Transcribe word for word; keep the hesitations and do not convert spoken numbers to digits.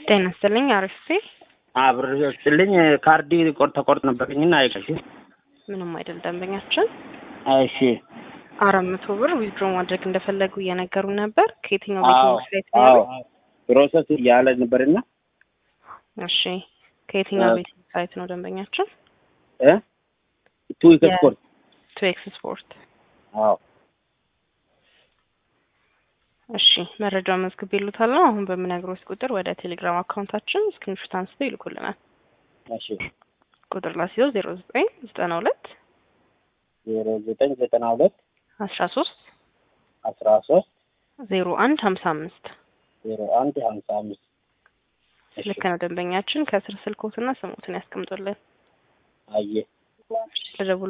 ጤና ይስጥልኝ አርሲ አብረው ይስጥልኝ ካርዲ ቆርጥ ተቆርጥ ነበርኝና አይቀሽ ምንም አይደል ደንበኛችን እሺ አራት መቶ ብር ዊዝድሮ ማድረግ እንደፈለጉ እየነገሩ ነበር ከየትኛው ቤቲንግ ሳይት ነው አዎ ፕሮሰስ ያለ ነበርና እሺ ከየትኛው ቤቲንግ ሳይት ነው ደንበኛችን እ ቱ ኤክስፖርት ቱ ኤክስፖርት አዎ እሺ መረጃ መዝግብ ይሉታል ነው አሁን በመናገሮስ ቁጥር ወደ ቴሌግራም አካውንታችን ስክሪንሾት አንስተው ይልኩልናል እሺ ቁጥር ላሲዮ ዜሮ ዘጠኝ ዘጠና ሁለት ዜሮ ዘጠኝ ዘጠና ሁለት አስራ ሶስት አስራ ሶስት ዜሮ አንድ ሀምሳ አምስት ዜሮ አንድ ሀምሳ አምስት ልክ ነው ደንበኛችን ከስር ስልኮትና ስሙትን ያስቀምጡልን አየ ለደውል